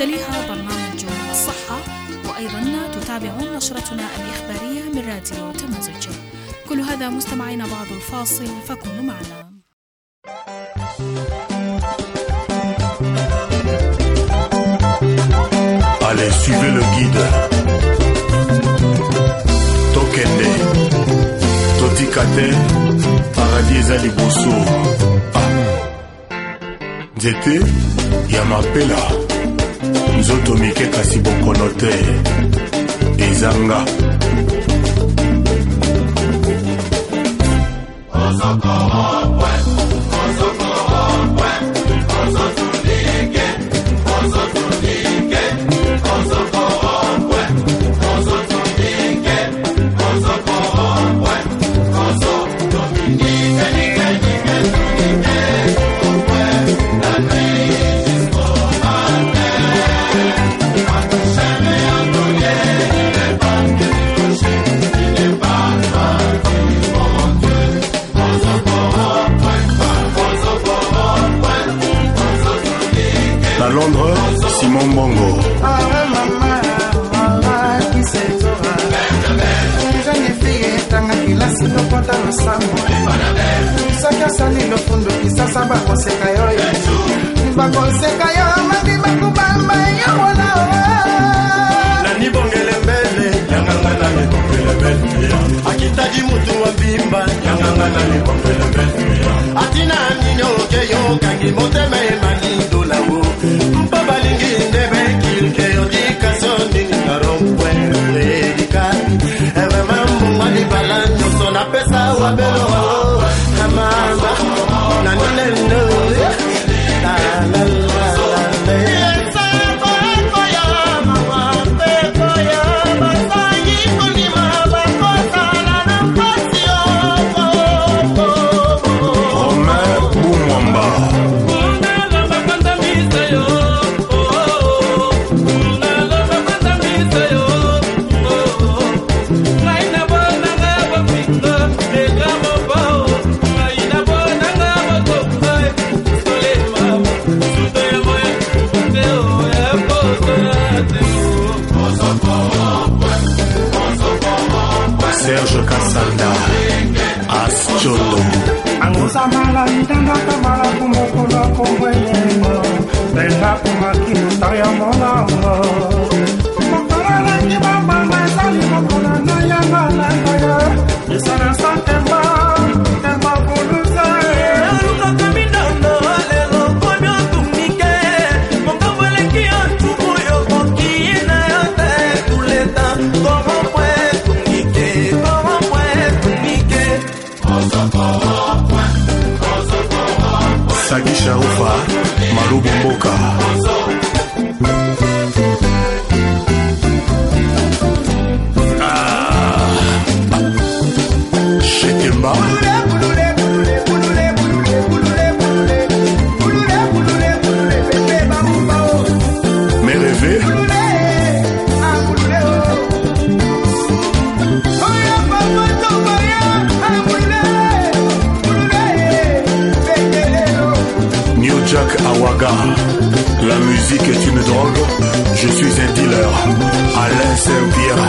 يليها برنامج الصحة، وأيضا تتابعون نشرتنا الإخبارية من راديو تمازج. كل هذا مستمعين بعد الفاصل، فكونوا معنا. Allez, suivez le guide. Tokende, Totikate, Paradis ezali boso. Nzete ya mapela, nzoto mike kasi bokono te. Ezanga Londres, Simon Bongo. Akitaji mutu wa bimba yanganga na ni atina ninyo keyo kangi motema emanido lawo mpaba lingi ndebe kilke odika soni ngarompwe edika eve mambo mali balanyo sona pesa wa belo hamama na nilendo la la la Serge Kassanda, Aschoto. Anguzamala nitanda kamala kumokula kumwenyengo, benda kumakinu taya molango. Mokola njibamba mazali mokola na yangala naya, isana santemba, temba kuluze. Aluka kaminondo alelo konyo tumike, monga wele kiyo tukuyo kokina yote kuleta komo pwe. Sagi Sharufa, Malubu Mboka. Shetemba Mes rêves. Jack Awaga, la musique est une drogue, je suis un dealer, Alain Saint-Pierre.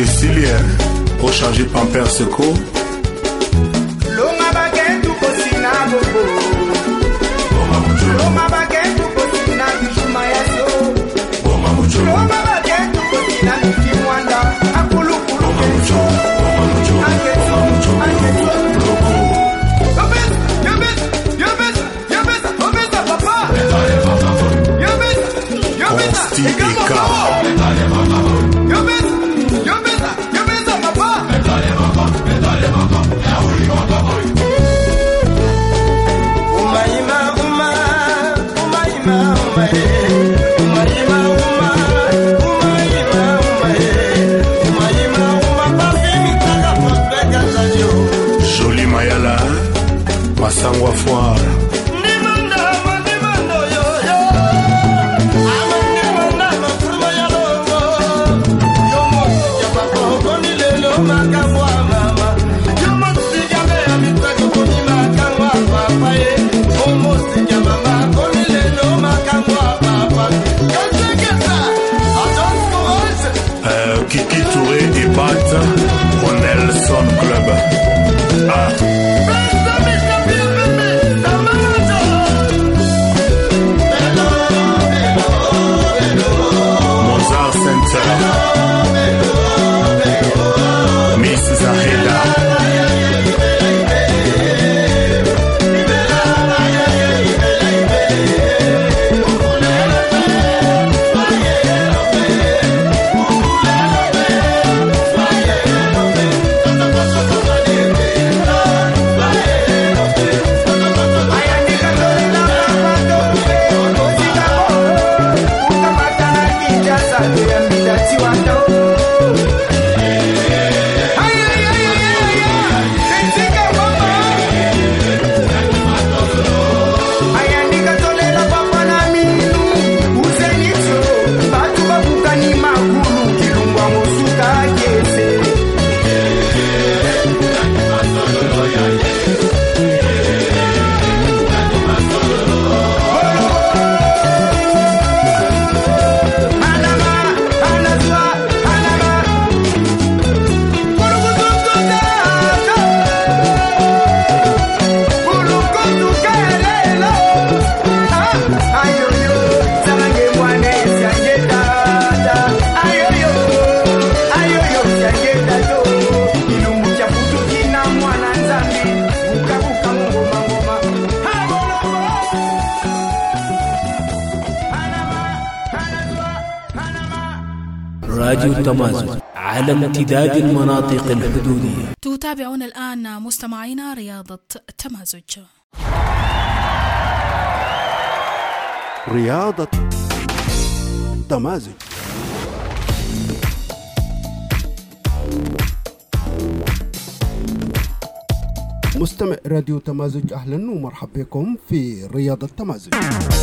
Cécilia, rechargé Pamper Seco. Longa baguette ou cosina bobo. Longa baguette ou cosina bijuma yaso. Longa baguette ou cosina mikimwanda. Akulu kulu kenso. Angeso, angeso. Consti et K. Jolie Mayala, Massangwa Foire. Kiki Touré et Bat au Nelson Club. Ah. Mozart Center. Miss Zaheda. راديو التمازج على امتداد المناطق الحدودية. تتابعون الآن مستمعينا رياضة تمازج. رياضة تمازج. مستمع راديو تمازج، أهلا ومرحبا بكم في رياضة تمازج.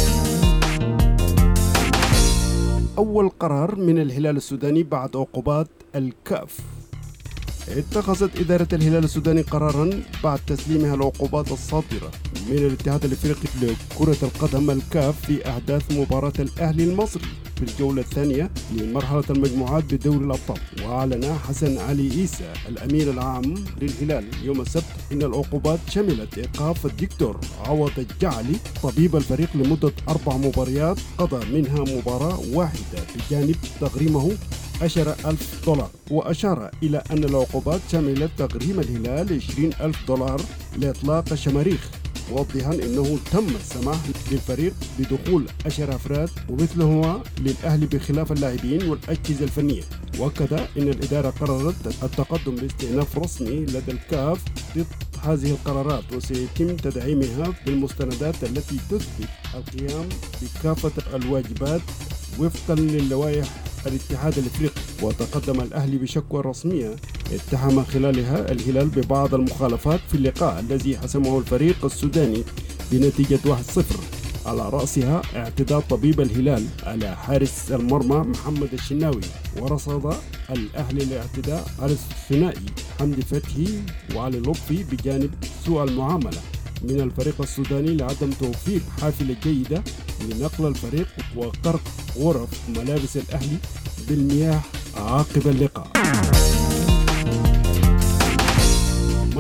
أول قرار من الهلال السوداني بعد عقوبات الكاف. اتخذت إدارة الهلال السوداني قرارا بعد تسليمها العقوبات الصادرة من الاتحاد الافريقي لكرة القدم الكاف في أحداث مباراة الأهلي المصري في الجولة الثانية لمرحلة المجموعات بدوري الأبطال. وأعلن حسن علي عيسى الأمير العام للهلال يوم السبت إن العقوبات شملت إيقاف الدكتور عوض الجعلي طبيب الفريق لمدة 4 مباريات قضى منها مباراة واحدة بجانب تغريمه $10,000. وأشار إلى أن العقوبات شملت تغريم الهلال $20,000 لإطلاق الشماريخ، موضحا أنه تم السماح للفريق بدخول 10 أفراد ومثلهما للأهلي بخلاف اللاعبين والأجهزة الفنية. وكذا أن الإدارة قررت التقدم باستئناف رسمي لدى الكاف ضد هذه القرارات، وسيتم تدعيمها بالمستندات التي تثبت القيام بكافة الواجبات وفقا للوائح الاتحاد الافريقي. وتقدم الاهلي بشكوى رسميه اتهم خلالها الهلال ببعض المخالفات في اللقاء الذي حسمه الفريق السوداني بنتيجه 1-0، على راسها اعتداء طبيب الهلال على حارس المرمى محمد الشناوي. ورصد الاهلي الاعتداء على الثنائي حمدي فتحي وعلي لطفي بجانب سوء المعامله من الفريق السوداني لعدم توفير حافلة جيدة لنقل الفريق وغرق غرف ملابس الأهلي بالمياه عقب اللقاء.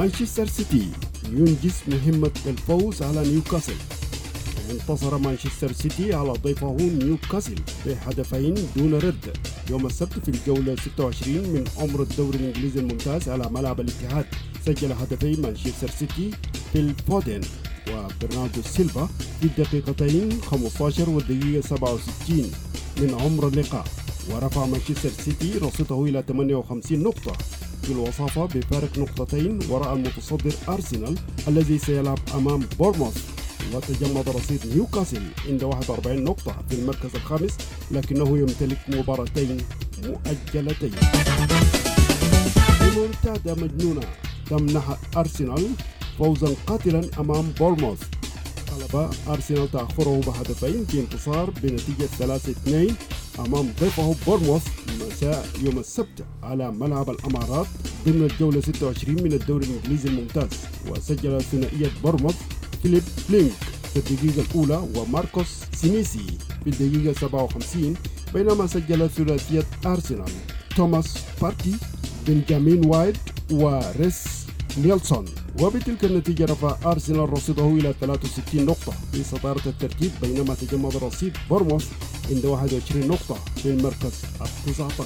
مانشستر سيتي ينجز مهمة الفوز على نيوكاسل. انتصر مانشستر سيتي على ضيفه نيوكاسل بهدفين دون رد يوم السبت في الجولة 26 من عمر الدوري الإنجليزي الممتاز على ملعب الاتحاد. سجل هدفين مانشستر سيتي فيل فودن وبرناردو سيلفا في الدقيقتين 15 والدقيقة 67 من عمر اللقاء، ورفع مانشستر سيتي رصيده إلى 58 نقطة في الوصافة بفارق نقطتين وراء المتصدر أرسنال الذي سيلعب أمام بورموث. وتجمد رصيد نيوكاسل عند 41 نقطة في المركز الخامس، لكنه يمتلك مباراتين مؤجلتين. ريمونتادا مجنونة تمنح أرسنال فوزا قاتلا أمام بورموث. طلب أرسنال تأخره بهدفين في انتصار بنتيجة 3-2 أمام ضيفه بورموث مساء يوم السبت على ملعب الأمارات ضمن الجولة 26 من الدوري الإنجليزي الممتاز. وسجل ثنائية بورموث فيليب لينك في الدقيقة الأولى وماركوس سينيسي في الدقيقة 57، بينما سجل ثلاثية أرسنال توماس بارتي، بنجامين وايت وريس نيلسون. وبتلك النتيجة رفع أرسنال رصيده إلى 63 نقطة في صدارة الترتيب، بينما تجمد رصيد بورموث عند 21 نقطة في المركز 19.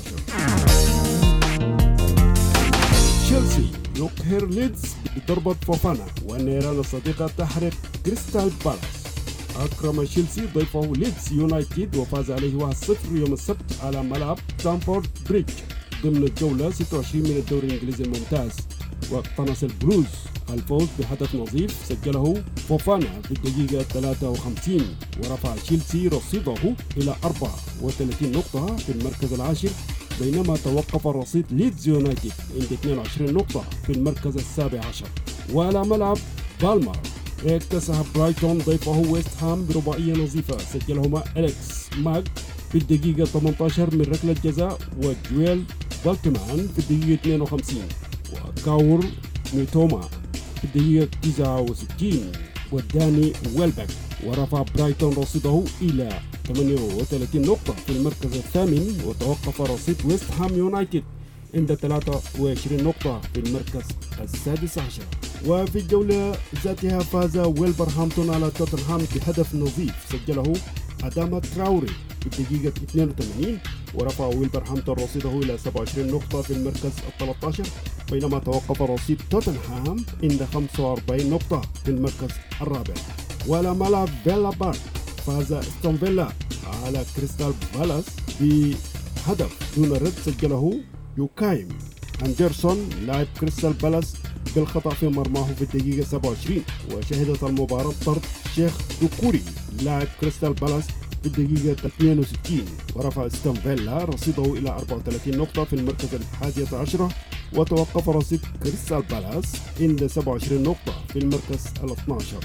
تشيلسي يقهر ليدز بضربة فوفانا، والنيران الصديقة تحرق كريستال بالاس. أكرم تشيلسي ضيفه ليدز يونايتد وفاز عليه 1-0 يوم السبت على ملعب ستامفورد بريدج ضمن الجولة 26 من الدوري الإنجليزي الممتاز. واقتنص البلوز الفوز بهدف نظيف سجله فوفانا في الدقيقة 53، ورفع تشيلسي رصيده إلى 34 نقطة في المركز العاشر، بينما توقف رصيد ليدز يونايتد عند 22 نقطة في المركز السابع عشر. وعلى ملعب بالمر اكتسح برايتون ضيفه ويست هام برباعية نظيفة سجلهما أليكس ماك في الدقيقة 18 من ركلة جزاء، وجويل بالتمان في الدقيقة 52، وكاور ميتوما في الدقيقة 69 وداني ويلبك. ورفع برايتون رصيده إلى 38 نقطة في المركز الثامن، وتوقف رصيد ويست هام يونايتد عند 23 نقطة في المركز السادس عشر. وفي الجولة ذاتها فاز ويلبرهامبتون على توتنهام بهدف نظيف سجله أداما تراوري في الدقيقة 82، ورفع ويلبرهامبتون رصيده إلى 27 نقطة في المركز 13، بينما توقف رصيد توتنهام عند 45 نقطة في المركز الرابع. وعلى ملعب فيلا بارك فاز استون فيلا على كريستال بالاس بهدف دون رد سجله يوكايم أندرسون لاعب كريستال بالاس بالخطأ في مرماه في الدقيقة 27. وشهدت المباراة طرد شيخ دوكوري لاعب كريستال بالاس في الدقيقة 62، ورفع استون فيلا رصيده إلى 34 نقطة في المركز 11، وتوقف رصيد كريستال بالاس عند 27 نقطة في المركز 12.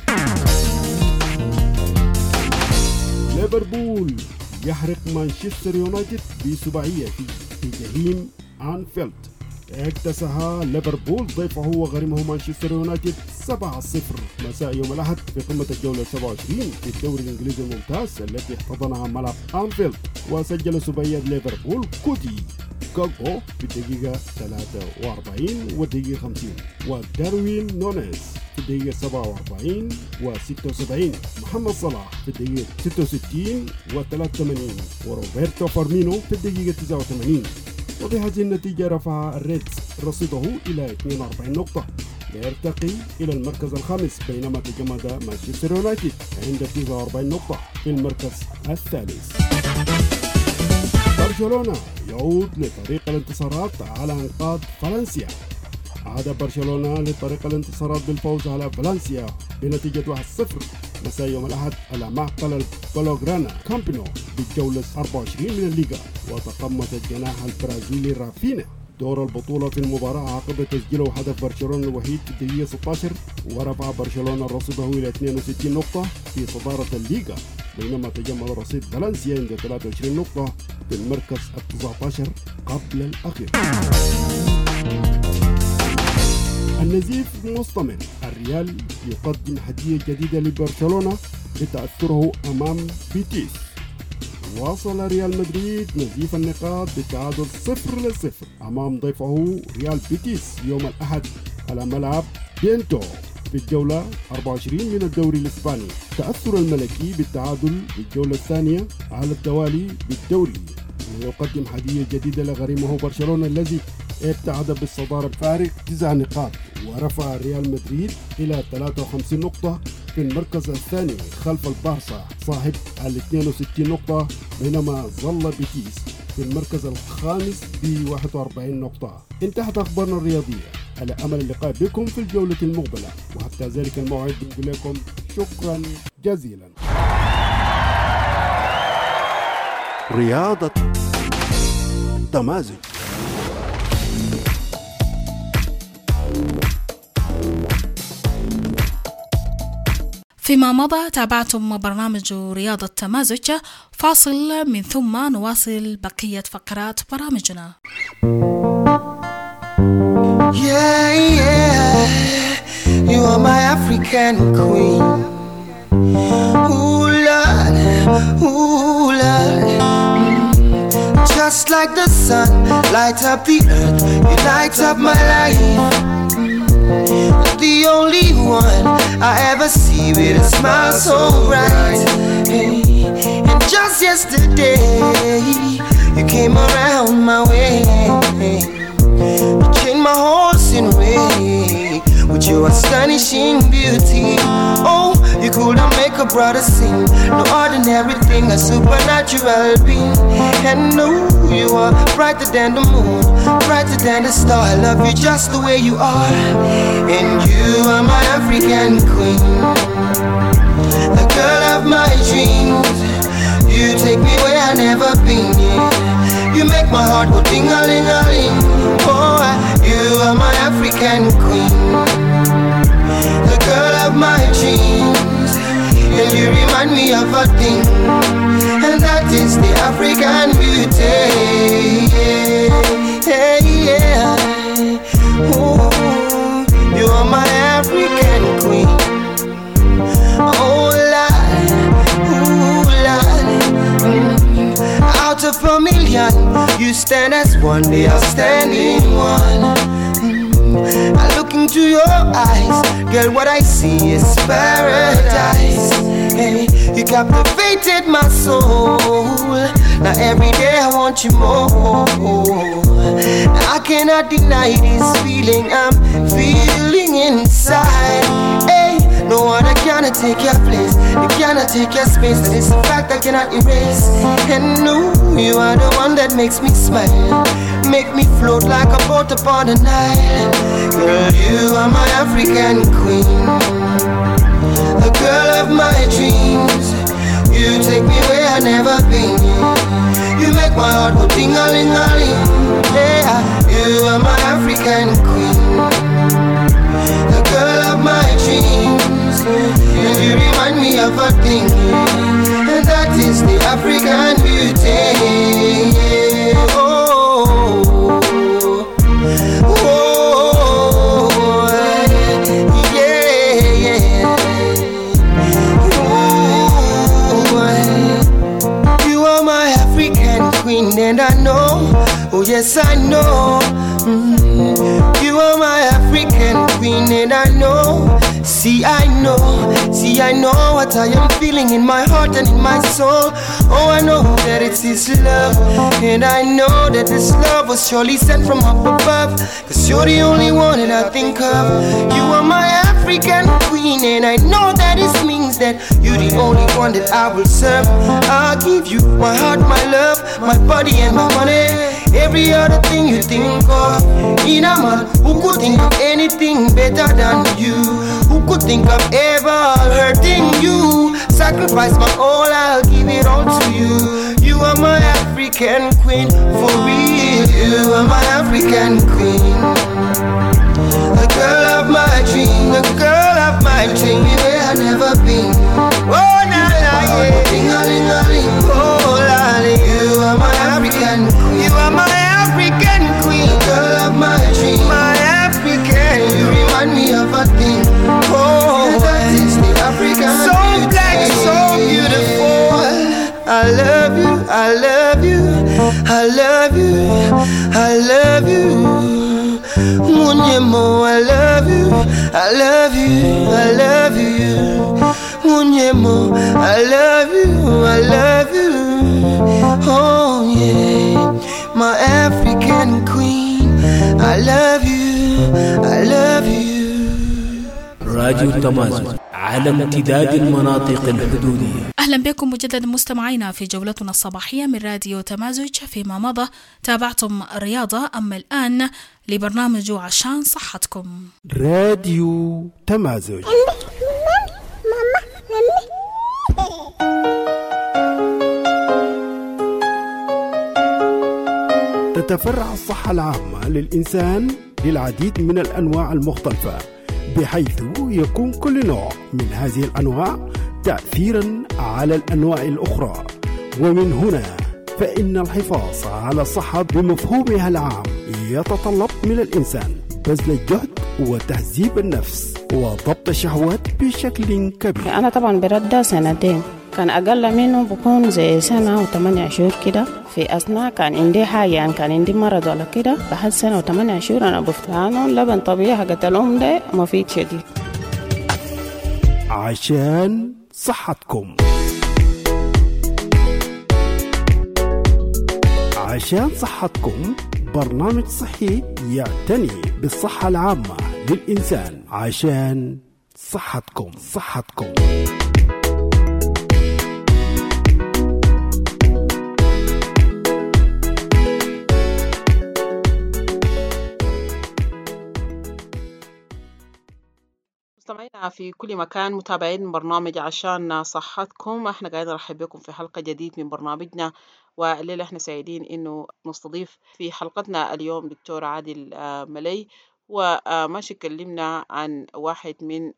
ليفربول يحرق مانشستر يونايتد بسباعية في جحيم أنفيلد. اكتسح ليفربول ضيفه وغريمه مانشستر يونايتد 7-0 مساء يوم الأحد في قمة الجولة 27 في الدوري الإنجليزي الممتاز التي احتضنها ملعب أنفيلد. وسجل سباعية ليفربول كودي كاغبو في الدقيقة 43 والدقيقة 50، وداروين نونيز في الدقيقة 47 و76، محمد صلاح في الدقيقة 66 و83، وروبرتو فارمينو في الدقيقة 89. وبهذه النتيجة رفع الريدز رصيده إلى 42 نقطة ليرتقي إلى المركز الخامس، بينما تجمد مانشستر يونايتد عند 49 نقطة في المركز الثالث. برشلونة يعود لطريق الانتصارات على أنقاض فالنسيا. عاد برشلونة لطريق الانتصارات بالفوز على فالنسيا بنتيجة 1-0 مساء يوم الأحد على معقل البلوغرانا كامبينو بالجولة 24 من الليغا. وتقمص الجناح البرازيلي رافينا دور البطولة في المباراة عقب تسجيله هدف برشلونة الوحيد في الدقيقة 16، ورفع برشلونة رصيده إلى 62 نقطة في صدارة الليغا، بينما تجمد رصيد فالنسيا عند 23 نقطة في المركز 19 قبل الأخير. النزيف مستمر. الريال يقدم هدية جديدة لبرشلونة لتأثره أمام بيتيس. واصل ريال مدريد نزيف النقاط بالتعادل 0-0 أمام ضيفه ريال بيتيس يوم الأحد على ملعب بينتو في الجولة 24 من الدوري الإسباني. تأثر الملكي بالتعادل بالجولة الثانية على التوالي بالدوري ويقدم هدية جديدة لغريمه برشلونة الذي ابتعد بالصدارة بفارق 9 نقاط، ورفع ريال مدريد إلى 53 نقطة في المركز الثاني خلف البارسا صاحب 62 نقطة، بينما ظل بيتيس في المركز الخامس ب 41 نقطة. انتهت أخبارنا الرياضية، على أمل اللقاء بكم في الجولة المقبلة، وحتى ذلك الموعد نقول لكم شكرا جزيلا. رياضة تمازج. فيما مضى تابعتم برنامج رياضة تمازج، فاصل من ثم نواصل بقية فقرات برامجنا. Yeah, yeah, you are my African queen. Ooh, Lord, ooh, Lord. Just like the sun, light up the earth, you light up my life. The only one I ever see with a smile so bright. And just yesterday, you came around my way. You changed my horse in way with your astonishing beauty. Oh, you couldn't make a brother sing. No ordinary thing, a supernatural being. And no, you are brighter than the moon, brighter than the star. I love you just the way you are. And you are my African queen, the girl of my dreams. You take me where I've never been, yeah. You make my heart go ding-a-ling-a-ling. Oh, you are my African queen, the girl of my dreams. And you remind me of a thing, and that is the African beauty. Yeah, yeah. Ooh, you are my African queen. Oh, Lord, ooh, Lord. Out of a million, you stand as one, they are standing one. I look into your eyes, girl, what I see is paradise. Hey, you captivated my soul. Now every day I want you more. Now I cannot deny this feeling I'm feeling inside. Hey, no one cannot take your place, they cannot take your space. That is a fact I cannot erase. And no, you are the one that makes me smile, make me float like a boat upon the Nile. Girl, you are my African queen, the girl of my dreams. You take me where I've never been. You make my heart go ding-a-ling-a-ling. Yeah, you are my African queen, the girl of my dreams. And you remind me of a thing, and that is the African beauty. Oh, and I know, oh yes I know, you are my African queen, and I know, see I know what I am feeling in my heart and in my soul. Oh, I know that it's His love, and I know that this love was surely sent from up above, cause you're the only one that I think of. You are my African queen, and I know that it means that you're the only one that I will serve. I'll give you my heart, my love, my body and my money, every other thing you think of. In a man who could think of anything better than you, who could think of ever hurting you. Sacrifice my all, I'll give it all to you. You are my African queen, for real. You are my African queen, the girl of my dream, the girl of my dream, where I've never been. Oh, na na, yeah. Ding-a-ling-a-ling. Oh, lolly. You are my African queen, you are my African queen, the girl of my dream, my African. You remind me of a thing. Oh, that is the African so beauty. Black, so beautiful. I love you, I love you, I love you, I love you. Munyemo, I love you, I love you, I love you. Munyemo, I love you, I love you. Oh yeah, my African queen, I love you, I love you. راديو تمازج، عالم امتداد المناطق الحدودية. أهلا بكم مجددا مستمعينا في جولتنا الصباحية من راديو تمازج. فيما مضى تابعتم الرياضة، أما الآن لبرنامج عشان صحتكم. راديو تمازج. تتفرع الصحة العامة للإنسان للعديد من الأنواع المختلفة، بحيث يكون كل نوع من هذه الأنواع تأثيرا على الأنواع الأخرى. ومن هنا فإن الحفاظ على الصحة بمفهومها العام يتطلب من الإنسان بذل الجهد وتهذيب النفس وضبط الشهوات بشكل كبير. أنا طبعا برد سنتين، كان أقل منه بكون زي سنة و8 شهور كده. في أثناء كان عندي حاجة، يعني كان عندي مرض ولا كده، بعد سنة و8 شهور أنا بفتانه اللبن طبيعي حقت الأم ده مفيد شديد. عشان صحتكم. عشان صحتكم برنامج صحي يعتني بالصحة العامة للإنسان. عشان صحتكم. مستمعينا في كل مكان، متابعين برنامج عشان صحتكم. احنا قاعدين نرحب بكم في حلقة جديد من برنامجنا، والليلة احنا سعيدين انه نستضيف في حلقتنا اليوم دكتور عادل ملي، وماشي كلمنا عن واحد من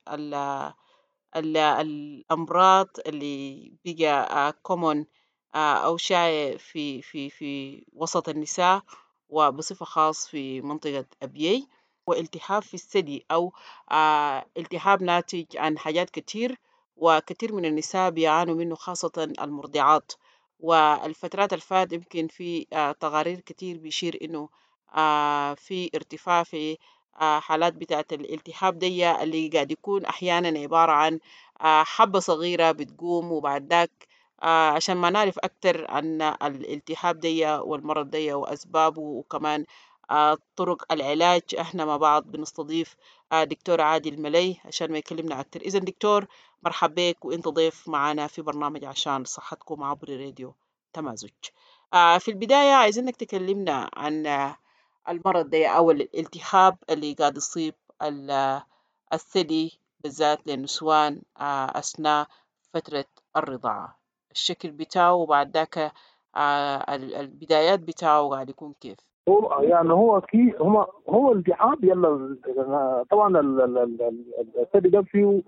الأمراض اللي بقى common أو شائع في وسط النساء، وبصفة خاص في منطقة أبيي، والتهاب في الثدي أو التهاب ناتج عن حاجات كتير، وكتير من النساء بيعانوا منه خاصة المرضعات. والفترات الفات يمكن في تقارير كتير بيشير إنه في ارتفاع في حالات بتاعة الالتهاب دي، اللي قاعد يكون أحيانا عبارة عن حبة صغيرة بتقوم، وبعد ذاك عشان ما نعرف أكتر عن الالتهاب دي والمرض دي وأسبابه وكمان طرق العلاج، احنا مع بعض بنستضيف دكتور عادل ملي عشان ما يكلمنا أكتر. إذن دكتور مرحب بك، وإنت ضيف معنا في برنامج عشان صحتكم عبر راديو تمازج. في البداية عايزينك تكلمنا عن المرض ده أو الالتهاب اللي قاعد يصيب الثدي بالذات للنسوان أثناء فترة الرضاعة، الشكل بتاعه وبعد ذاك البدايات بتاعه قاعد يكون كيف؟ يعني هو التهاب. يلا طبعا الثدي ده فيه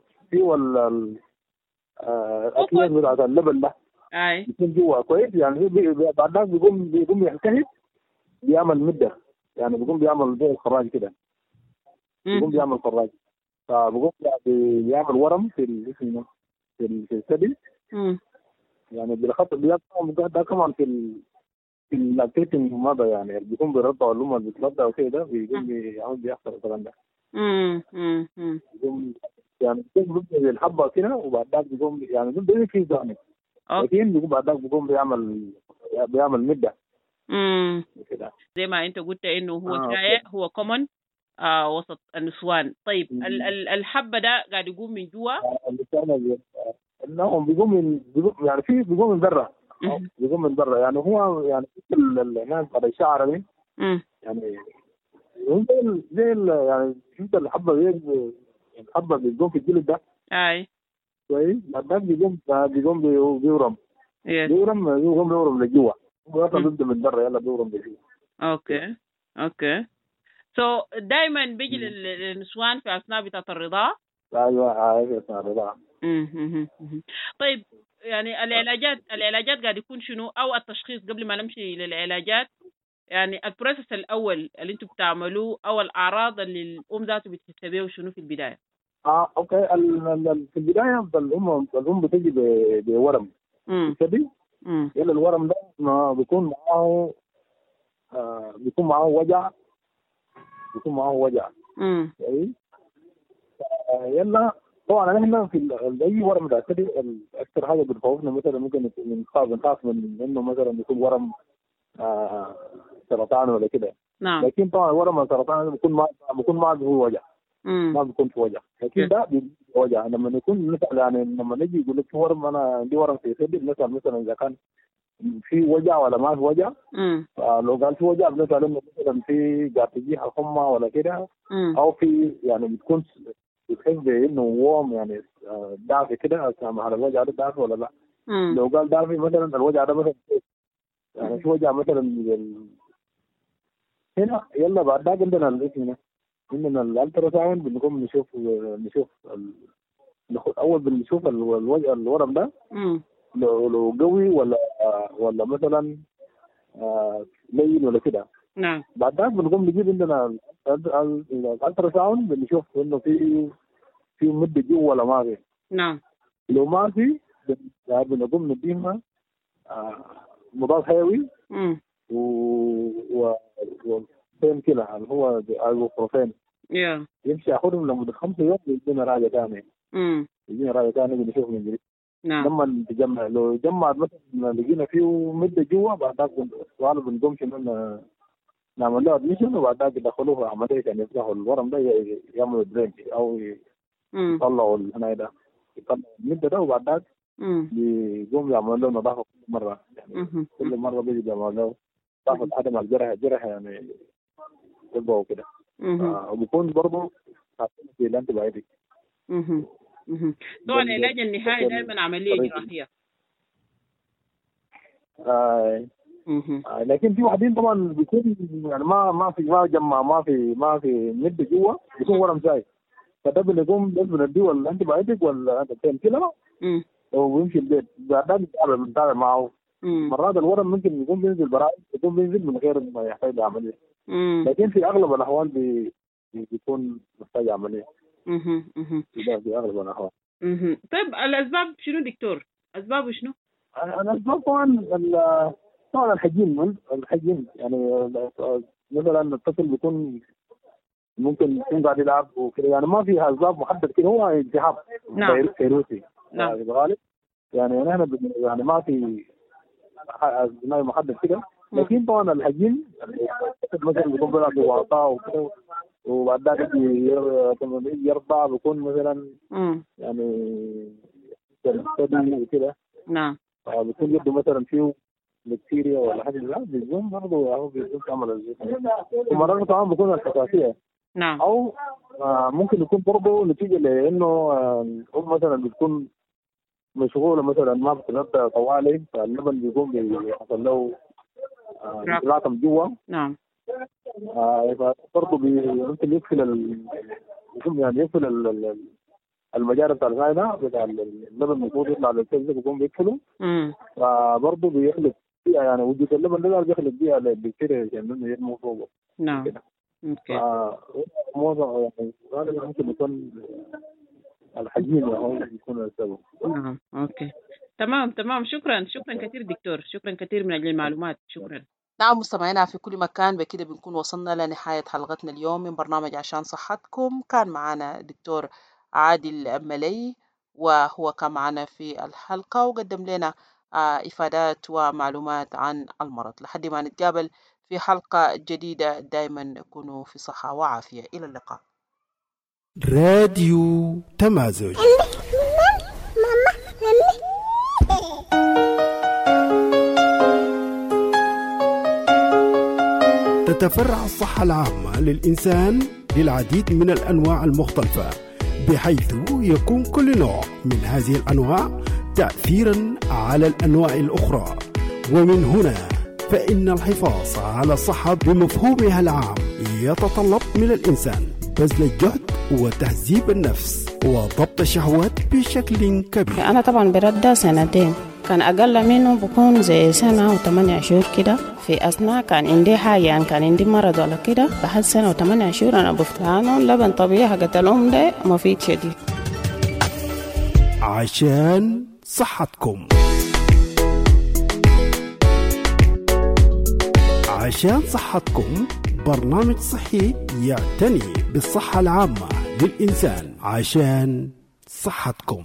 الاكياس بتاعت اللبن ده بيكون جوا كويس، يعني بعد ذاك بيقوم يلتهب، بيعمل مده، يعني بيقوم بيعمل زي الخراج كده، بيقوم بيعمل خراج، فبيقوم بيعمل ورم في الثدي، يعني بالخط ده كمان في اللاكتيتنج ماذا، يعني بيكون بيرضع اللي بيترضع وكده، بيقوم بيحصل الكلام ده. يعني بيقوم الحبه كده، وبعد ذاك بيقوم يعني بيقوم في ثاني، لكن بيقوم بعد ذاك بيقوم بيعمل مده كده. زي ما انت قلت انه هو شائع، هو كومن وسط النسوان. طيب الحبه ده قاعد يقوم من جوا؟ انهم بيقوم يعني بيقوم من برا، بيقوم من برا، يعني هو يعني الناس على الشعر دي، يعني زي يعني انت الحبه بيقوم في الجلد ده كويس، بعدين بيقوم بيورم لجوا، بيوصل ضد من برا، يلا بيورم لجوا. اوكي دائما بيجي للنسوان في اثناء بتاعه الرضاعه. ايوه اثناء الرضاعه. طيب يعني العلاجات قاعد يكون شنو، او التشخيص قبل ما نمشي للعلاجات، يعني البروسيس الاول اللي انتم بتعملوه او الاعراض اللي الام ذاته بتحس بيها وشنو في البدايه؟ اوكي. في البدايه الام بتجي بورم الثدي، يلا الورم ده بيكون معاه وجع بيكون معه وجع. يلا طبعا احنا في اي ورم ده اكثر حاجه بتخوفنا مثلا ممكن نخاف من انه مثلا يكون ورم سرطان ولا كده. نعم. لكن طبعا ورم السرطان بيكون ما هو وجع، ما بيكون في وجع، لكن ده وجع لما يكون مثلا يعني لما نجي يقول لك في ورم، انا عندي ورم في صدري مثلا اذا كان في وجع ولا ما في وجع. لو قال في وجع مثلا في جاتجيه الحمى ولا كده، او في يعني بتكون بتحس بانه ووم يعني دافي كده مع الوجع ده دافي ولا لا. لو قال دافي مثلا الوجع ده مثلا يعني في وجع مثلا هنا، يلا بعد ذاك عندنا الاسم عندنا الالترا ساوند، بنقوم نشوف اول بنشوف الوجع الورم ده لو قوي ولا مثلا لين ولا كده. نعم. بعد ذاك بنقوم نجيب عندنا الالترا ساوند، بنشوف انه في مد جوا ولا ما في. نعم. لو ما في بنقوم نديها مضاد حيوي وفين كده اللي هو ايبوبروفين. يمشي ياخذهم لمده 5 يوم يدينا راجع ثاني. يدينا راجع ثاني بنشوف من جديد. نعم. لما تجمع لو جمعت مثلا لقينا فيه مده جوا، بعد ذاك غالبا بنقوم شنو نعمل له ادميشن، وبعد ذاك يدخلوه عمليه يعني يفتحوا الورم ده، يعملوا درين او يطلعوا الهنايا ده، يطلعوا المده ده، وبعد ذاك يقوم يعملوا له نظافه كل مره، يعني كل مره بيجي يعملوا له نظافه عدم الجرح يعني يبقى وكده. وبيكون برضه في الانتي بايوتيك. طبعا العلاج النهائي دائما عمليه جراحيه. لكن في واحدين طبعا بيكون يعني ما جمع ما في مد جوا، بيكون ورم زايد، فده بنديه الانتي بايوتيك ولا البين كيلر ويمشي البيت. بعدين بنتابع معه. مرات الورم ممكن يكون بينزل من غير ما يحتاج عمليه، لكن في اغلب الاحوال بيكون محتاج عمليه. في اغلب الاحوال. طيب الاسباب شنو دكتور؟ اسبابه شنو؟ الاسباب طبعا الحجين يعني مثلا الطفل بيكون ممكن يكون قاعد يلعب وكده، يعني ما في اسباب محدد كده، هو التهاب فيروسي في الغالب. يعني نحن يعني ما في اسباب محدد كده، لكن طبعا الحجين مثلا بيكون بيلعب بوعطاء وكده، وبعد ذاك يرضع بيكون مثلا يعني يرتدي وكده. نعم. بيكون يده مثلا فيه بكتيريا ولا حاجه، لا بيكون برضه بيكون تعمل الزيت. ومرات طبعا بيكون الحساسيه. نعم. او ممكن يكون برضه نتيجه لانه مثلا بتكون مشغوله مثلا ما بتنبه طوالي، فاللبن بيكون بيحصل له انقلاقم جوا. نعم. برضه ممكن يقفل المجاري بتاع الغاية بتاع اللبن المفروض يطلع للكبد بيكون بيقفله. فبرضه بيخلق بيئة، يعني وجود اللبن ده بيخلق بيئة للبكتيريا يعني ينمو فوقه. نعم. اوكي. معظم يعني غالبا ممكن يكون الحجين هو يكون السبب. نعم. اوكي. تمام. شكرا كثير دكتور، شكرا كثير من المعلومات. شكرا. نعم مستمعينا في كل مكان، بكده بنكون وصلنا لنهاية حلقتنا اليوم من برنامج عشان صحتكم. كان معنا دكتور عادل ملي، وهو كان معنا في الحلقة وقدم لنا إفادات ومعلومات عن المرض. لحد ما نتقابل في حلقة جديدة، دائما كونوا في صحة وعافية. إلى اللقاء. راديو تمازج. تتفرع الصحة العامة للإنسان للعديد من الأنواع المختلفة، بحيث يكون كل نوع من هذه الأنواع تأثيرا على الأنواع الأخرى. ومن هنا فإن الحفاظ على الصحة بمفهومها العام يتطلب من الإنسان بذل الجهد وتهذيب النفس وضبط الشهوات بشكل كبير. أنا طبعا برد 2 كان أقل منه بكون زي 1 و8 شهور كده. في أثناء كان عندي حاجة، يعني كان عندي مرض ولا كده، بعد 1 و8 شهور أنا بفتانه لبن طبيعي حقت الأم ده مفيد شديد. عشان صحتكم. عشان صحتكم برنامج صحي يعتني بالصحة العامة للإنسان عشان صحتكم.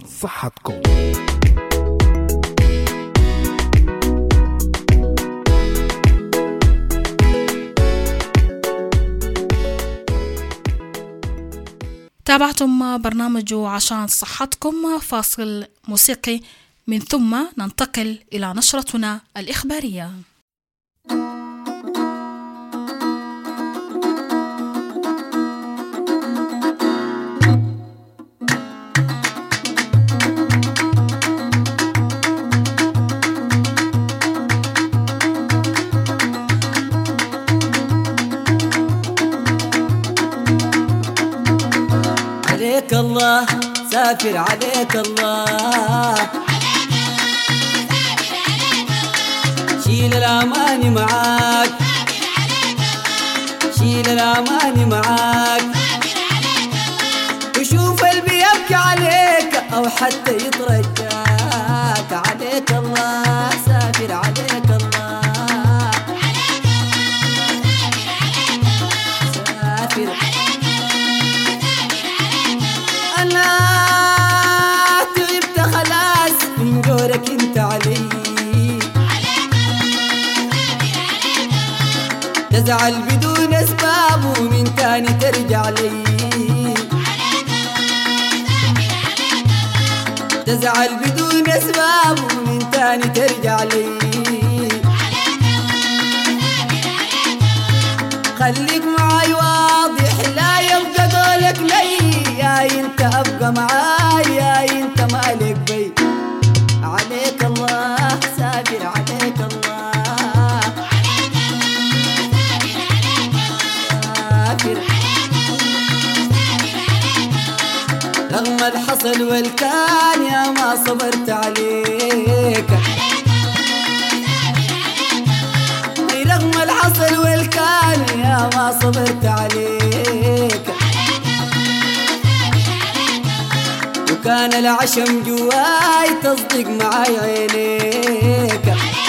تابعتم برنامج عشان صحتكم، فاصل موسيقي من ثم ننتقل إلى نشرتنا الإخبارية. عليك الله سافر، عليك الله شيل الأماني معاك، شيل الأماني معاك، وشوف اللي بيبكي عليك أو حتى يترجاك. عليك الله سافر، عليك الله سافر. أنا تعبت خلاص من دورك انت علي، تزعل بدون أسباب ومن تاني ترجع لي، تزعل بدون أسباب ومن تاني ترجع لي. خليك معاي واضح لا يبقى قولك لي، يا انت ابقى معاي يا انت مالك بي. عليك الله سافر، عليك الله سافر. رغم الحصل والكان يا ما صبرت عليك، رغم الحصل والكان يا ما صبرت عليك، وكان العشم جواي تصدق معاي عينيك،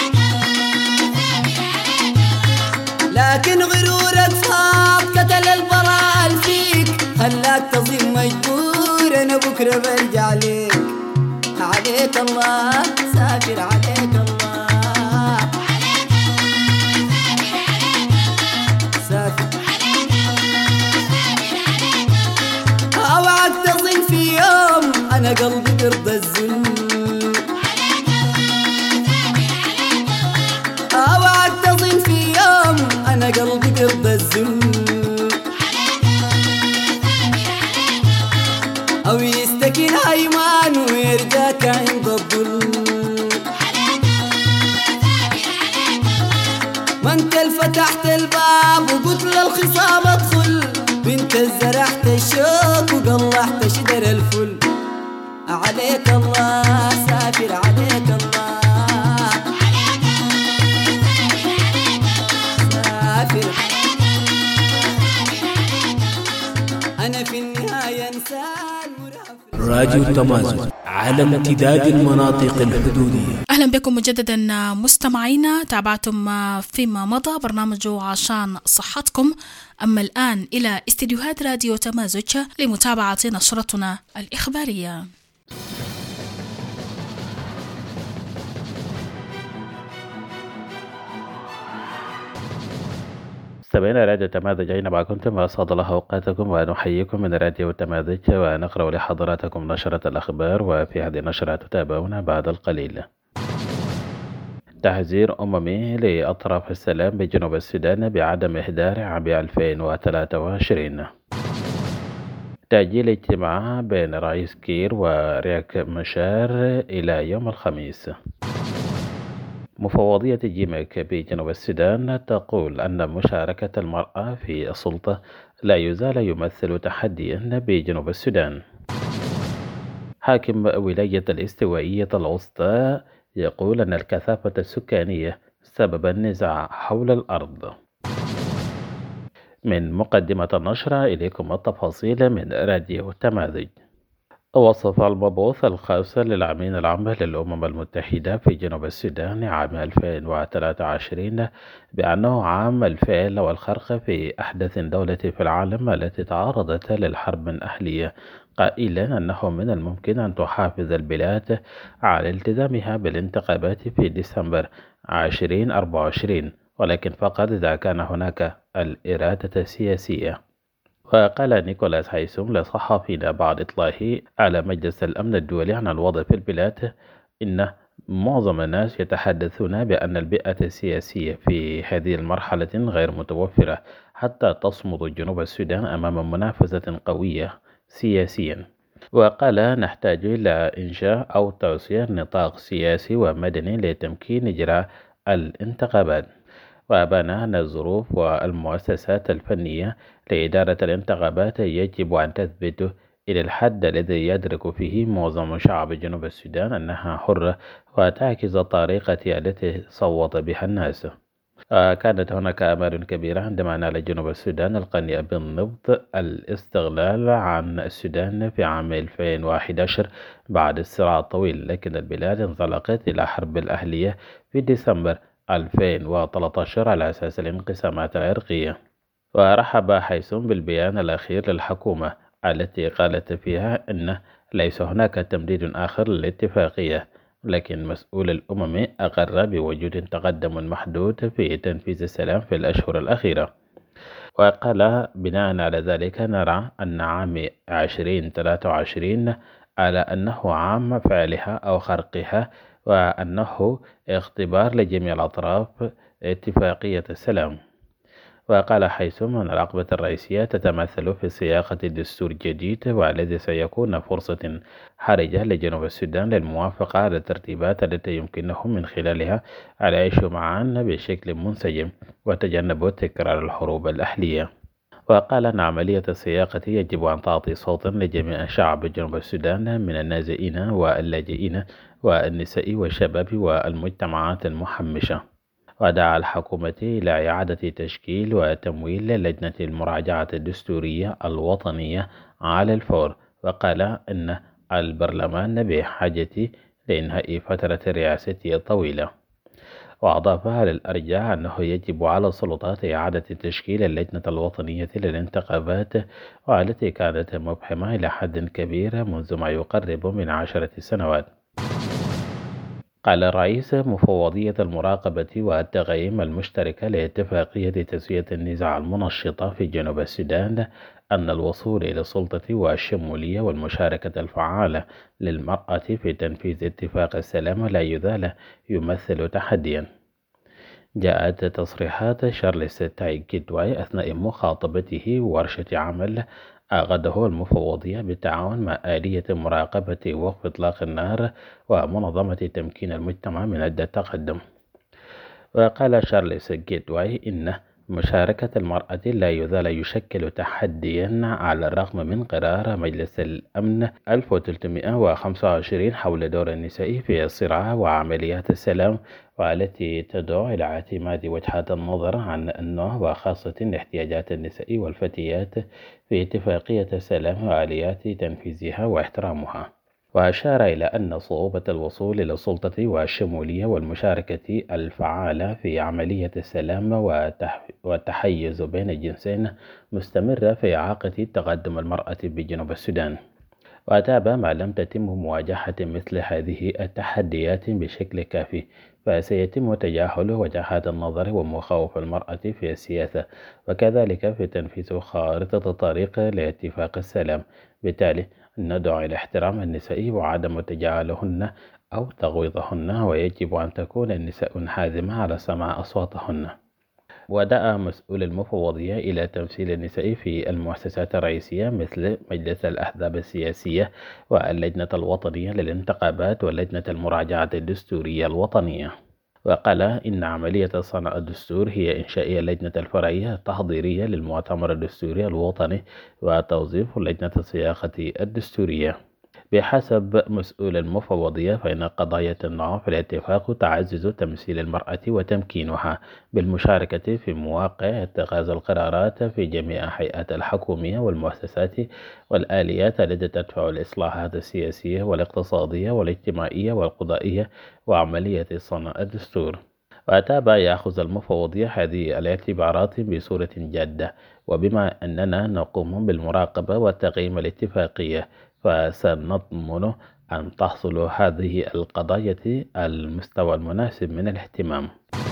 لكن غرورك فاض قتل البراء فيك، خلاك تظن مجبور انا بكره برجع ليك. عليك الله سافر، عليك الله سافر. اوعك تظن في يوم انا قلبي برضى الذل، اوعك تظن في يوم انا قلبي برضى الذل، او يستكين هيمان ويرجاك عند الظل. ما انت اللي فتحت الباب وقلت للخصام ادخل، بنت زرعت الشوك وقلعت شجر الفل. عليك الله سافر، عليك الله سافر. أنا في النهاية إنسان مرافق. راديو تمازن على امتداد المناطق الحدودية. أهلا بكم مجددا مستمعينا، تابعتم فيما مضى برنامج عشان صحتكم. أما الآن إلى استديوهات راديو تمازج لمتابعة نشرتنا الإخبارية. مستمعينا راديو تمازج، أين ما كنتم وأسعد الله أوقاتكم ونحييكم من راديو تمازج، ونقرأ لحضراتكم نشرة الأخبار. وفي هذه النشرة تتابعون بعد القليل. تحذير أممي لأطراف السلام بجنوب السودان بعدم إهدار عام 2023. تأجيل اجتماع بين رئيس كير وريك مشار إلى يوم الخميس. مفوضية جيمك بجنوب السودان تقول أن مشاركة المرأة في السلطة لا يزال يمثل تحديا بجنوب السودان. حاكم ولاية الاستوائية الوسطى يقول أن الكثافة السكانية سبب النزاع حول الأرض. من مقدمة النشرة إليكم التفاصيل من راديو تمازج. وصف المبعوث الخاص للأمين العام للأمم المتحدة في جنوب السودان عام 2023 بأنه عام الفيل والخرق في أحدث دولة في العالم التي تعرضت للحرب أهلية، قائلا أنه من الممكن أن تحافظ البلاد على التزامها بالانتخابات في ديسمبر 2024، ولكن فقط إذا كان هناك الإرادة السياسية. وقال نيكولاس هايسوم لصحفيين بعد إطلاعه على مجلس الأمن الدولي عن الوضع في البلاد إن معظم الناس يتحدثون بأن البيئة السياسية في هذه المرحلة غير متوفرة حتى تصمد جنوب السودان أمام منافسة قوية سياسيا. وقال نحتاج إلى إنشاء أو توسيع نطاق سياسي ومدني لتمكين إجراء الانتخابات، وأبان أن الظروف والمؤسسات الفنية لإدارة الانتخابات يجب أن تثبت إلى الحد الذي يدرك فيه معظم شعب جنوب السودان أنها حرة وتعكس الطريقة التي صوت بها الناس. كانت هناك آمال كبيرة عندما نال جنوب السودان القنية بالنبض الاستقلال عن السودان في عام 2011 بعد الصراع الطويل، لكن البلاد انطلقت إلى حرب الأهلية في ديسمبر 2013 على أساس الانقسامات العرقية. ورحب هايسوم بالبيان الأخير للحكومة التي قالت فيها أن ليس هناك تمديد آخر للاتفاقية، لكن مسؤول الأمم أقر بوجود تقدم محدود في تنفيذ السلام في الأشهر الأخيرة. وقال بناء على ذلك نرى أن عام 2023 على أنه عام فعلها أو خرقها، وأنه اختبار لجميع الأطراف اتفاقية السلام. وقال هايسوم أن العقبة الرئيسية تتمثل في صياغة دستور جديد، والذي سيكون فرصة حرجة لجنوب السودان للموافقة على الترتيبات التي يمكنهم من خلالها العيش معا بشكل منسجم وتجنب تكرار الحروب الأهلية. وقال أن عملية الصياغة يجب أن تعطي صوتا لجميع شعب جنوب السودان من النازئين واللاجئين والنساء والشباب والمجتمعات المحمشة. ودعا الحكومة إلى إعادة تشكيل وتمويل لجنة المراجعة الدستورية الوطنية على الفور، وقال أن البرلمان بحاجة لإنهاء فترة رئاسته الطويلة. وأضاف على الأرجح أنه يجب على السلطات إعادة تشكيل اللجنة الوطنية للانتخابات، والتي كانت مبهمة إلى حد كبير منذ ما يقرب من 10 سنوات. قال رئيس مفوضية المراقبة والتقييم المشتركة لاتفاقية تسوية النزاع المنشطة في جنوب السودان أن الوصول إلى السلطة والشمولية والمشاركة الفعالة للمرأة في تنفيذ اتفاق السلام لا يزال يمثل تحديا. جاءت تصريحات شارلس تاي كيدواي أثناء مخاطبته ورشة عمل عقده المفوضية بالتعاون مع آلية مراقبة وقف إطلاق النار ومنظمة تمكين المجتمع من التقدم. وقال شارلس كيدواي إن مشاركة المرأة لا يزال يشكل تحديا على الرغم من قرار مجلس الأمن 1325 حول دور النساء في الصراع وعمليات السلام، والتي تدعو إلى اعتماد وجهات النظر عن النوع وخاصة احتياجات النساء والفتيات في اتفاقية السلام وآليات تنفيذها واحترامها. وأشار إلى أن صعوبة الوصول إلى السلطة والشمولية والمشاركة الفعالة في عملية السلام والتحيز بين الجنسين مستمرة في إعاقة تقدم المرأة بجنوب السودان. وأتابع ما لم تتم مواجهة مثل هذه التحديات بشكل كافي، فسيتم تجاهل وجهات النظر ومخاوف المرأة في السياسة، وكذلك في تنفيذ خارطة الطريق لاتفاق السلام. بالتالي ندعو إلى احترام النساء وعدم تجاهلهن أو تغويضهن، ويجب أن تكون النساء حازمة على سماع أصواتهن. ودعا مسؤول المفوضية إلى تمثيل النساء في المؤسسات الرئيسية مثل مجلس الأحزاب السياسية واللجنة الوطنية للانتخابات واللجنة المراجعة الدستورية الوطنية. وقال إن عملية صنع الدستور هي إنشاء اللجنة الفرعية التحضيرية للمؤتمر الدستوري الوطني وتوظيف لجنة الصياغة الدستورية. بحسب مسؤول المفوضية فإن قضايا النوع في الاتفاق تعزز تمثيل المرأة وتمكينها بالمشاركة في مواقع اتخاذ القرارات في جميع الهيئات الحكومية والمؤسسات والآليات التي تدفع الإصلاحات السياسية والاقتصادية والاجتماعية والقضائية وعملية صنع الدستور. وتابع يأخذ المفوضية هذه الاعتبارات بصورة جادة، وبما أننا نقوم بالمراقبة والتقييم الاتفاقية فسنضمن أن تحصل هذه القضايا المستوى المناسب من الاهتمام.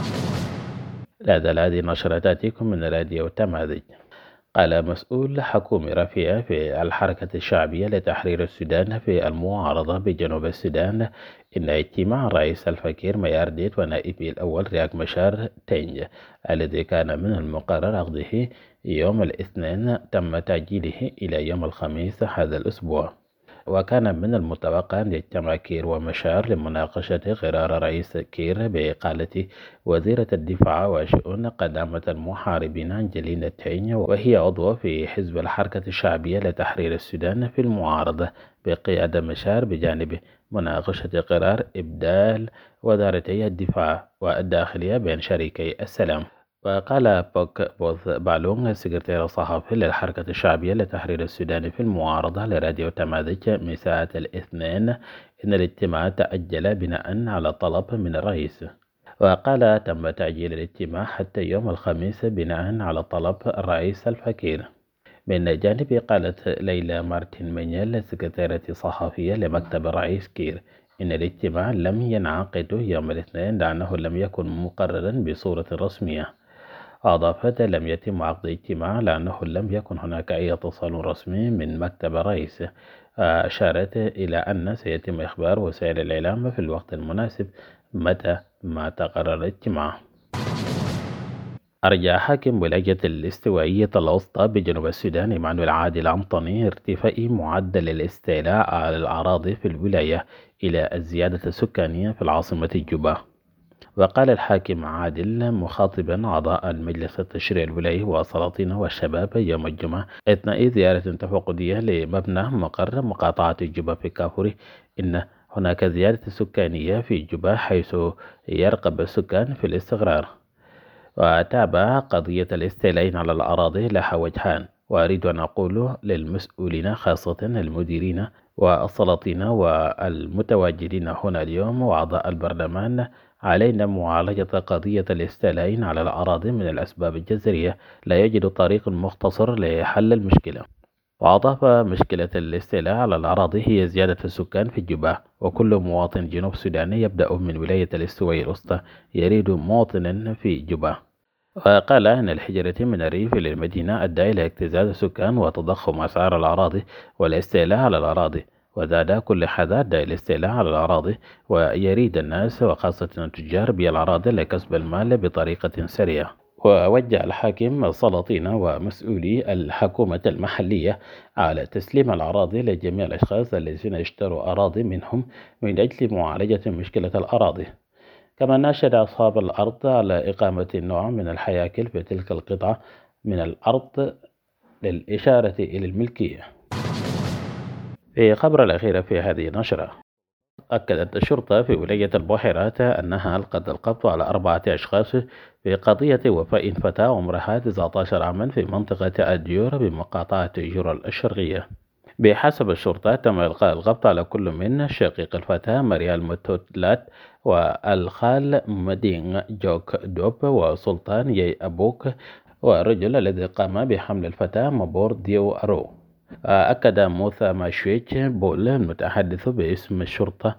هذه نشرة تأتيكم من راديو تمازج. قال مسؤول حكومي رفيع في الحركة الشعبية لتحرير السودان في المعارضة بجنوب السودان إن اجتماع رئيس الفكير ميارديت ونائبه الأول رياك مشار تنج الذي كان من المقرر عقده يوم الاثنين تم تأجيله إلى يوم الخميس هذا الأسبوع. وكان من المتوقع أن يجتمع كير ومشار لمناقشة قرار رئيس كير بإقالة وزيرة الدفاع وشؤون قدامة المحاربين أنجلينا تيني، وهي عضوة في حزب الحركة الشعبية لتحرير السودان في المعارضة بقيادة مشار، بجانب مناقشة قرار إبدال وزارتي الدفاع والداخلية بين شريكي السلام. وقال بوك بوث بالونغ السكرتير الصحفي للحركة الشعبية لتحرير السودان في المعارضة لراديو تمازج مساء الاثنين إن الاجتماع تأجل بناء على طلب من الرئيس. وقال تم تأجيل الاجتماع حتى يوم الخميس بناء على طلب الرئيس الفكير. من جانب قالت ليلى مارتن مينيل السكرتيرة الصحفية لمكتب الرئيس كير إن الاجتماع لم ينعقد يوم الاثنين لأنه لم يكن مقررا بصورة رسمية. أضافت لم يتم عقد اجتماع لأنه لم يكن هناك أي اتصال رسمي من مكتب الرئيس. أشارت إلى أن سيتم إخبار وسائل الإعلام في الوقت المناسب متى ما تقرر الاجتماع. أرجع حاكم ولاية الاستوائية الوسطى بجنوب السودان إيمانويل عادل عنطني ارتفاع معدل الاستيلاء على الأراضي في الولاية إلى الزيادة السكانية في العاصمة جوبا. وقال الحاكم عادل مخاطبا أعضاء المجلس التشريعي الولايي والسلاطين والشباب يوم الجمعة أثناء زيارة تفقدية لمبنى مقر مقاطعة جوبا في كافوري إن هناك زيادة سكانية في جوبا حيث يرغب السكان في الاستقرار. وتابع قضية الاستيلاء على الأراضي لها وجهان، وأريد أن أقول للمسؤولين خاصة المديرين والسلاطين والمتواجدين هنا اليوم وأعضاء البرلمان علينا معالجة قضية الاستيلاء على الأراضي من الأسباب الجذرية، لا يوجد طريق مختصر لحل المشكلة. وأضاف مشكلة الاستيلاء على الأراضي هي زيادة السكان في جوبا، وكل مواطن جنوب سوداني يبدأ من ولاية الاستوائية الوسطى يريد مواطن في جوبا. وقال أن الهجرة من الريف إلى المدينة أدى إلى اكتزاز السكان وتضخم أسعار الأراضي والاستيلاء على الأراضي، وزاد كل هذا أدى إلى الاستيلاء على الأراضي، ويريد الناس وخاصة التجار بيع الأراضي لكسب المال بطريقة سريعة. ووجه الحاكم السلاطين ومسؤولي الحكومة المحلية على تسليم الأراضي لجميع الأشخاص الذين اشتروا أراضي منهم من أجل معالجة مشكلة الأراضي. كما ناشد أصحاب الأرض على إقامة نوع من الحياكل في تلك القطعة من الأرض للإشارة إلى الملكية. في خبر الأخير في هذه النشرة، أكدت الشرطة في ولاية البحيرات أنها ألقت القبض على 4 أشخاص في قضية وفاة فتاة عمرها 19 عاما في منطقة الديور بمقاطعة جورال الشرقية. بحسب الشرطة تم إلقاء القبض على كل من شقيق الفتاة مريال متوتلات والخال مدين جوك دوب وسلطان يي أبوك والرجل الذي قام بحمل الفتاة مبور ديو أرو. أكد موسى ماشويتش بول المتحدث باسم الشرطة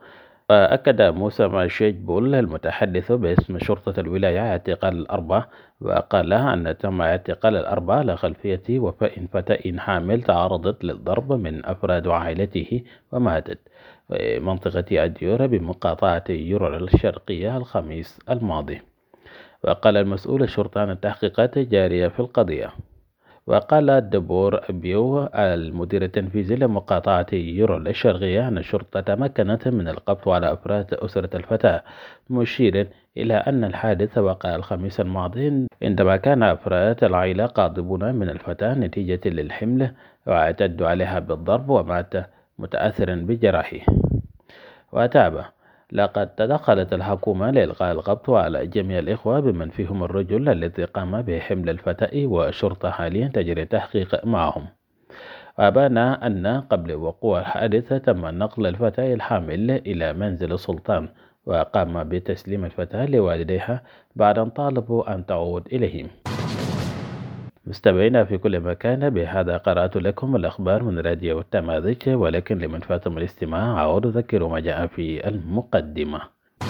المتحدث باسم شرطة الولاية اعتقال ال4، وقال أن تم اعتقال ال4 لخلفية وفاة فتاة حامل تعرضت للضرب من أفراد عائلته وماتت في منطقة الديور بمقاطعة يورال الشرقية الخميس الماضي. وقال المسؤول الشرطة أن التحقيقات جارية في القضية. وقال دبور بيو المدير التنفيذي لمقاطعة يورال الشرقية أن الشرطة تمكنت من القبض على أفراد أسرة الفتاة، مشيرا إلى أن الحادث وقع الخميس الماضي عندما كان أفراد العائلة قاضبون من الفتاة نتيجة للحمل واعتدوا عليها بالضرب، ومات متأثر بجراحه. وتابع: لقد تدخلت الحكومة لإلغاء القبض على جميع الإخوة بمن فيهم الرجل الذي قام بحمل الفتاة، والشرطة حاليا تجري التحقيق معهم. وأبان أن قبل وقوع الحادث تم نقل الفتاة الحامل إلى منزل السلطان، وقام بتسليم الفتاة لوالديها بعد أن طالبوا أن تعود إليهم. مستمعينا في كل مكان، بهذا قرأت لكم الأخبار من راديو التمازج، ولكن لمن فاتم الاستماع أعود أذكر ما جاء في المقدمة.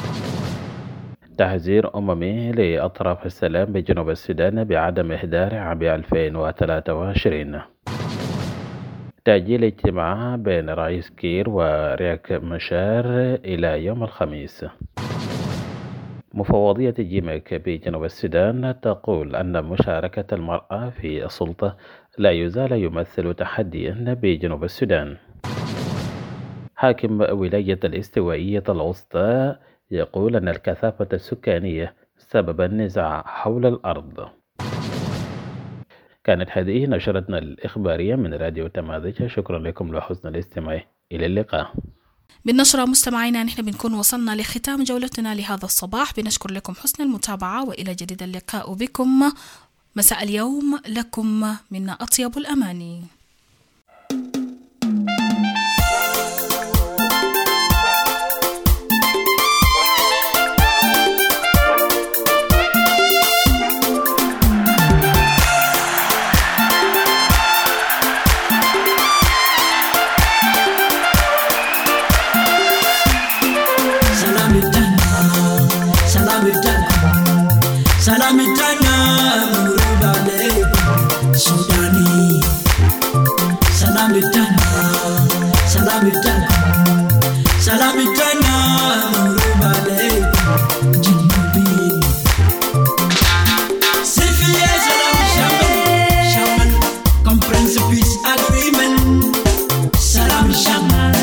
تحذير أممي لأطراف السلام بجنوب السودان بعدم إحضار عام 2023. تأجيل اجتماع بين رئيس كير ورياك مشار إلى يوم الخميس. مفوضية جيمك بجنوب السودان تقول أن مشاركة المرأة في السلطة لا يزال يمثل تحديا بجنوب السودان. حاكم ولاية الاستوائية الوسطى يقول أن الكثافة السكانية سبب النزاع حول الأرض. كانت هذه نشرتنا الإخبارية من راديو تمازج. شكرا لكم لحسن الاستماع. إلى اللقاء. بالنشرة مستمعينا نحن بنكون وصلنا لختام جولتنا لهذا الصباح. بنشكر لكم حسن المتابعة، وإلى جديد اللقاء بكم مساء اليوم. لكم منا أطيب الأماني. Salamitana, Murubale, Sudani. Salamitana, Salamitana, Salamitana, Murubale, Jinubi. Sifia Salam Shaman, Comprehensive Peace Agreement. Salam Shaman.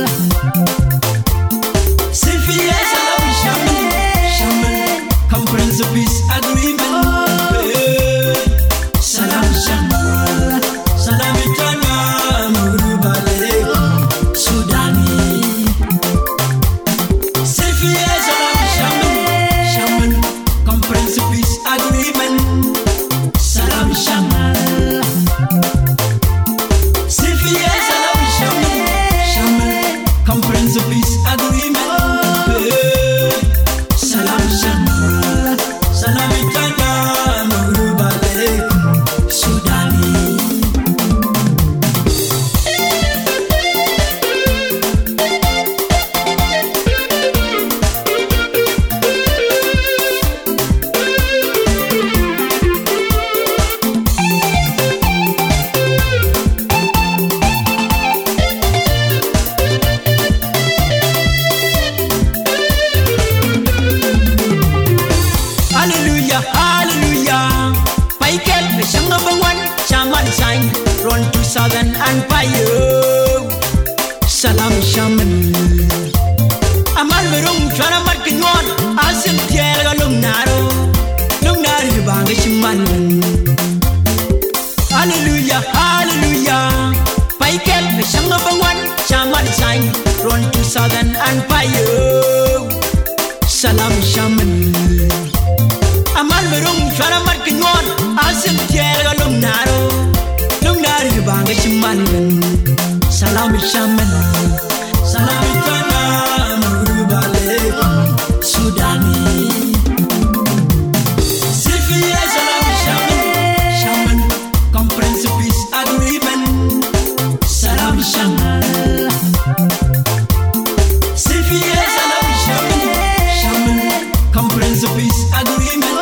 Sifia Salam Shaman, Comprehensive Peace Agreement. Salam Shaman, Salamitana, Murubale, Sudani. Sifia Salam Shaman, Comprehensive Peace Agreement. Salam Shaman. Sifia Salam Shaman, Comprehensive Peace Agreement. Salam Shaman, Salamitana, Murubale, Sudani. Hallelujah, hallelujah. Paikel, Bishang number one, Shaman sign, run to Southern Empire. Salam Shaman. Amal Verum, Chana Markinon, Asim Tierra Lungnaro, Lungnari Bangishiman. Hallelujah, hallelujah. Paikel, Bishang number one, Shaman sign, run to Southern Empire. Salam Shaman. Amal Verum, Chana Markinon, Asim Tierra Lungnaro, Lungnari Bangishiman. Salam Shaman, Salamitana, Murubale, Sudani. Sifia Salam Shaman, Comprehensive Peace Agreement. Salam Shaman. Sifia Salam Shaman, Comprehensive Peace Agreement.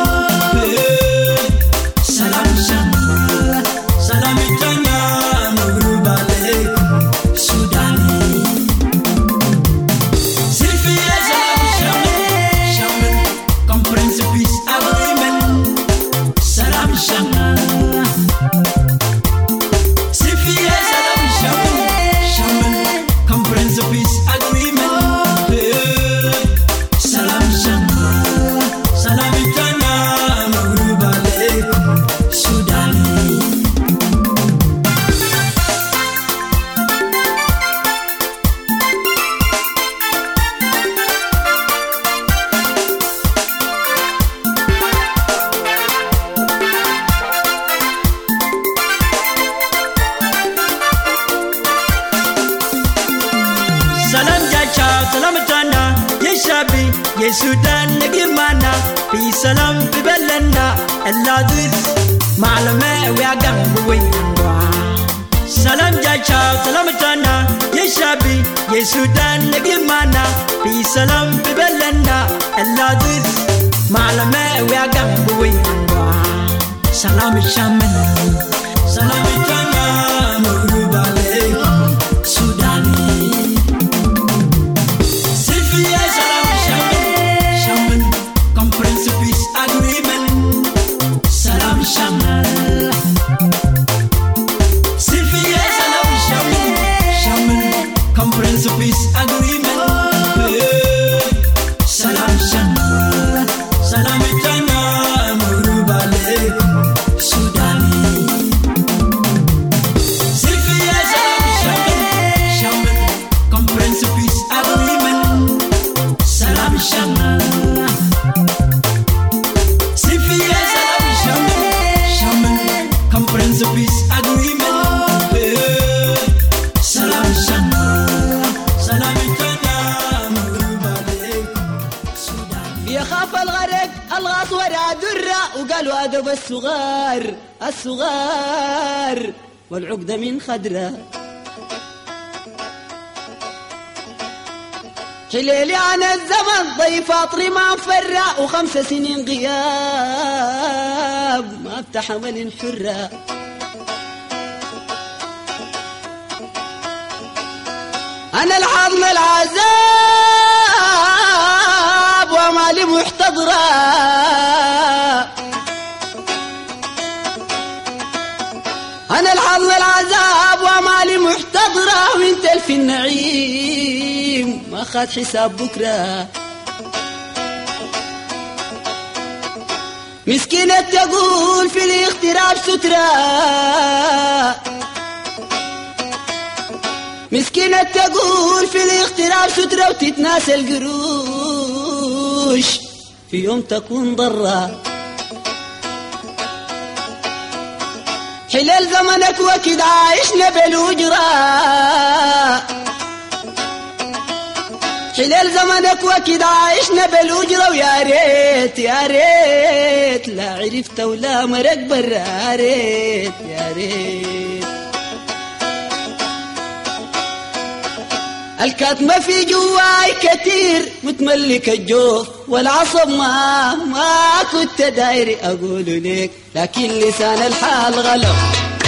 Salam Shaman, Salamitana, Murubale, Sudani. Sifia Salam Shaman, Comprehensive Peace Agreement. Salam Shaman. Sifia Salam Shaman, Comprehensive Peace Agreement. Salam Shaman, Salamitana, Murubale. يا سودان نجمعنا في سلام في بلدنا اللذيذ معلمة ويا قلبي سلام جاي شاب سلامتنا يا شابي يا سودان نجمعنا في سلام في بلدنا اللذيذ معلمة ويا قلبي سلام الشامل سلام الجنة مغلوب عليكم سوداني سيلفيا سلام الشامل comprehensive peace agreement سلام الشامل سيلفيا سلام الشامل comprehensive peace agreement سلام الشامل سلام الجنة مغلوب عليكم سوداني سيلفيا سلام الشامل comprehensive peace agreement سلام الشامل سيلفيا سلام الشامل comprehensive peace agreement سلام الشامل سلام الجنة مغلوب عليكم سوداني بيخاف الغرق الغاط ورا درة وقالوا أدب الصغار والعقدة من خدرة حليلي عن الزمن ضيف عطري ما مفرع و5 سنين غياب ما بتحمل حرة أنا الحضن العذاب ومالي محتضرة أنا الحضن العذاب ومالي محتضرة وانت في النعيم ما خد حساب بكرة مسكينة تقول في الاغتراب سترة مسكينة تقول في الاغتراب سترة وتتناسى القروش في يوم تكون ضرة حلال زمنك وكد عايشنا بالوجرة حلال زمنك وكد عايشنا بالوجرة ويا ريت يا ريت لا عرفت ولا مرق برا يا ريت يا ريت الكاتمة في جواي كتير متملك الجوف والعصب ما كنت دايري أقول لك لكن لسان الحال غلط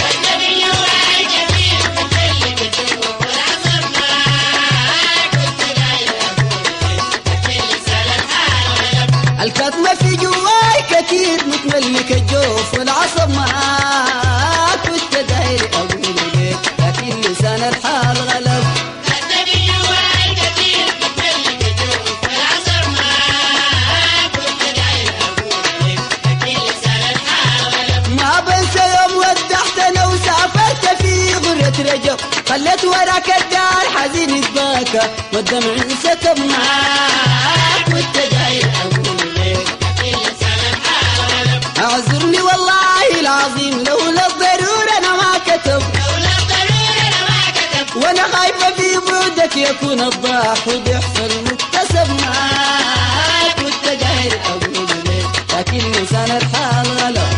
الكاتمة في جواي كتير متملك الجوف والعصب ما كنت دايري أقول لك لكن لسان الحال غلط رجب خلت وراك الدار حزين الضاكة والدمع انسكب معاك وانت جاي اقول لك اعذرني والله العظيم لولا الضرورة انا ما كتب وانا خايفة في بعدك يكون الضاح وبيحصل مكتسب معاك وانت جاي اقول لك لكن لسان الحال غلط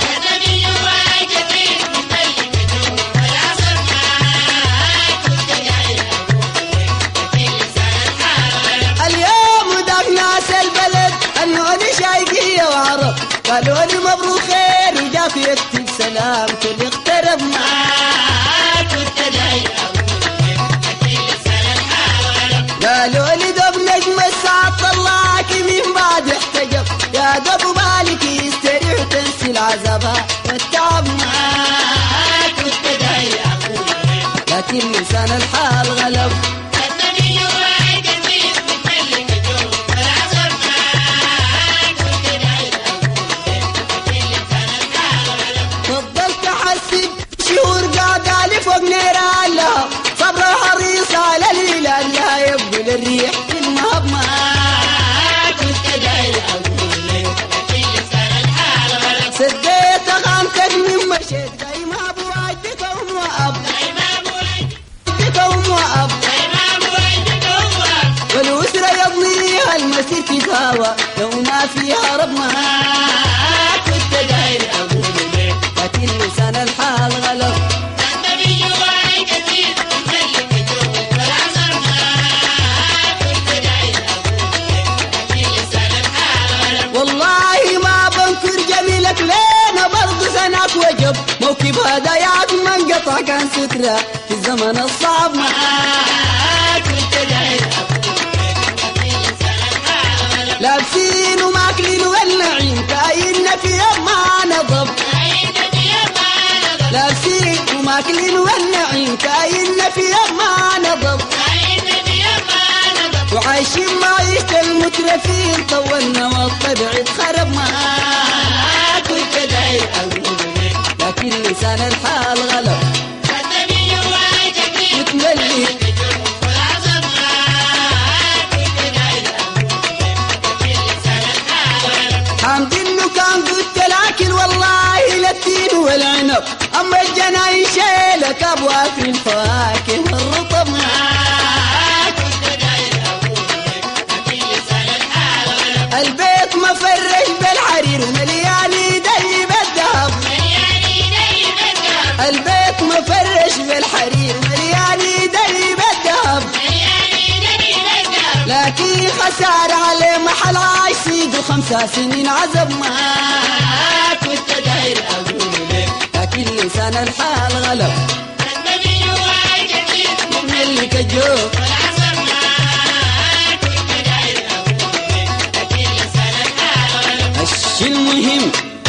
قالوا لي مبروك خير وجاك يكتب سلام كل اقترب معاك وانت جاي قالوا لي دوب نجم الساعة طلعك من بعد احتجب يا دوب بالك يستريح وتنسي العذابات والتعب معاك وانت جاي لكن لسان الحال غلب الريح المهب معاك وانت جاي اقول لك لكن لسان الحال غلط سديت غامتك من مشيت دايما بوعدك وموقف والأسرة يضنيها المسير كتاب الهوى لو ما فيها رب ما كنت داير أقول لك، لكن لسان الحال غلط. النبي وعي كثير ملك الجو والعصر ما كنت داير أقول لك، لكن لسان الحال غلط. والله ما بنكر جميلك لينا برضو سناك وجب، موكب هداياك من قطع كان سترة في الزمن الصعب ما كنت داير أقول لك، لكن لسان الحال غلط. لابسين وماكلين والنعيم كاين في ما نضب، لابسين وماكلين والنعيم كاين في ما نضب، وعايشين معيشة المترفين طولنا والطبع اتخرب ما كنت داير أقول لك، لكن لسان الحال غلط. النبي وعيتك متملي حمد انه كان قلت لكن والله للدين والعنب، اما الجناين شيلك ابواب الفواكه والرطب ما كنت داير اقول لك، لكن لسان الحال غلط. البيت مفرش بالحرير ومليان يدي بالذهب، البيت مفرش بالحرير ومليان يدي بالذهب، لكن خسارة عليه محل عايشيد و5 سنين عذب ما كنت داير أقول لك، لكن لسان الحال غلط. النبي وعي كثير مملك الجو والعصر ما كنت داير أقول لك، لكن لسان الحال غلط. الشي المهم